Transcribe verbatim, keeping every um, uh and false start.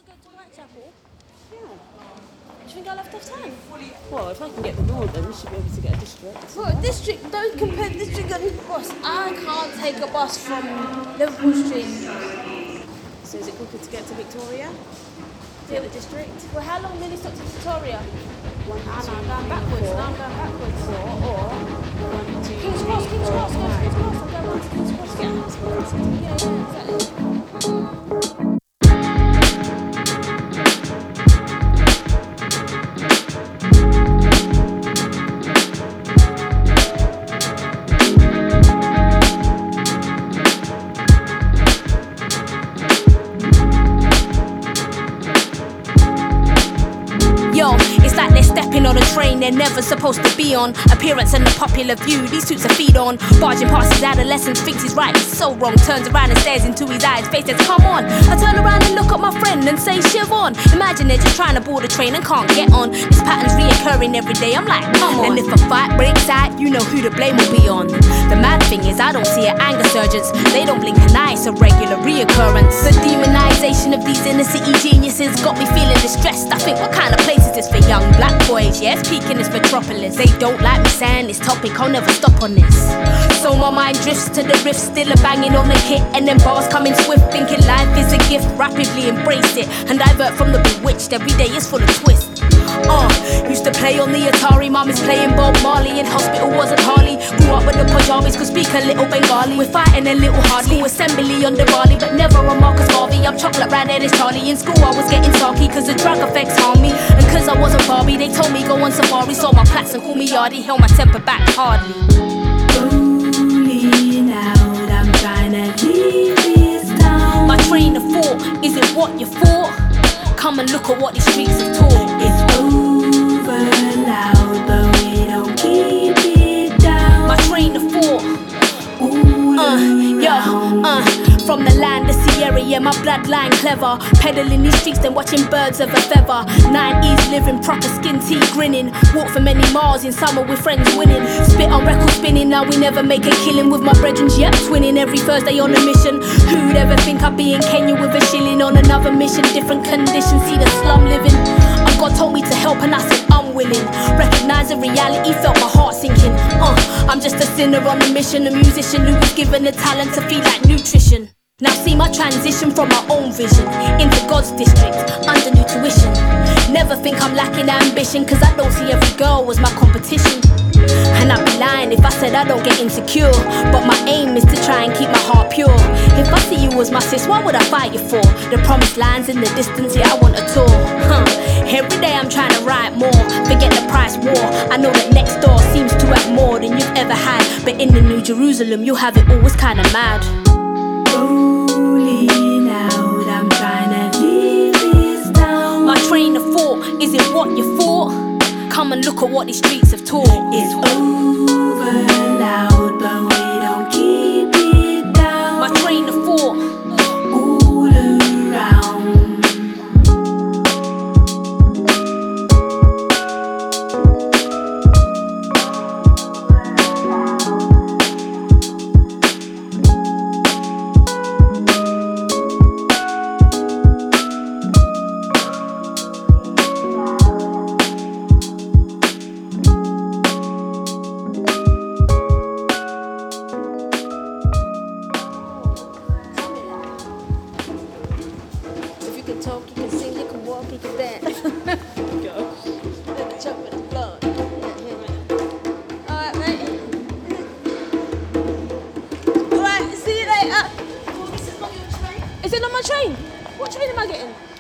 got to go to Whitechapel. Yeah. Do you think I'll have to have time? Well, if I can get the northern, you should be able to get a district. Well, district, don't compare district and bus. I can't take a bus from Liverpool Street. So is it quicker to get to Victoria? To get the district? Well, how long will it stop to Victoria? One, Ah, two, no, I'm going three, backwards. four. No, I'm going backwards. Four, or one, two, King's three, Cross, King's four, Cross, go to five. King's Cross. I'm going back to King's Cross. Yeah, that's what I said. Yeah, yeah, exactly. Yo, it's like they're stepping on a train they're never supposed to be on. Appearance and the popular view, these suits are feed on. Barging past his adolescence, thinks he's right, he's so wrong. Turns around and stares into his eyes, face says, come on. I turn around and look at my friend and say, shiv on. Imagine they're just trying to board a train and can't get on. This pattern's reoccurring every day, I'm like, come on. And if a fight breaks out, you know who the blame will be on. The mad thing is, I don't see it, anger surges. They don't blink an eye, it's a regular reoccurrence. The demonization of these inner city geniuses got me feeling distressed. I think, what kind of place is this for young black boys? Yes, peak in this metropolis. They don't like me saying this topic, I'll never stop on this. So my mind drifts to the riff, still a banging on the hit, and then bars coming swift, thinking life is a gift. Rapidly embrace it and divert from the bewitched. Every day is full of twists. Uh, used to play on the Atari, mom is playing Bob Marley. In hospital wasn't Harley. Grew up with the Punjabis, could speak a little Bengali. We're fighting a little hardly. Assembly on Diwali, but never on Marcus Garvey. I'm chocolate round there, it's Charlie. In school I was getting talky, cause the drug effects harm me. And cause I wasn't Barbie, they told me go on safari. Saw my plats and call me Yardie, held my temper back hardly. Rolling out, I'm trying to leave this town. My train of thought, is it what you thought? Come and look at what these streets have taught. It's over loud, but we don't keep it down. My train of thought, All uh, yo, around. uh, from the land of Sierra, yeah, my bloodline clever. Peddling these streets, then watching birds of a feather. Nineties living, proper skin tea grinning. Walk for many miles in summer with friends winning. Spit on record spinning, now we never make a killing. With my brethren, yep, twinning every Thursday on a mission. Who'd ever think I'd be in Kenya with a shilling on another mission? Different conditions, see the slum living. And God told me to help and I said I'm willing. Recognize the reality, felt my heart sinking. Uh, I'm just a sinner on a mission, a musician who was given the talent to feed like nutrition. Now see my transition from my own vision into God's district, under new tuition. Never think I'm lacking ambition, cause I don't see every girl as my competition. And I'd be lying if I said I don't get insecure, but my aim is to try and keep my heart pure. If I see you as my sis, what would I fight you for? The promised lands in the distance, yeah, I want a tour. Huh. Every day I'm trying to write more, forget the price war. I know that next door seems to have more than you've ever had, but in the New Jerusalem you have it all, it's kinda mad. Rolling out, I'm trying to leave this town. My train of thought, is it what you thought? Come and look at what these streets have taught. It's over loud, but we don't keep it down. My train of thought, All around. If you can talk, you can sing, you can walk, you can dance. Let the trumpet blow. Alright, mate. Alright, see you later. Well, this is not your train. Is it not my train? What train am I getting?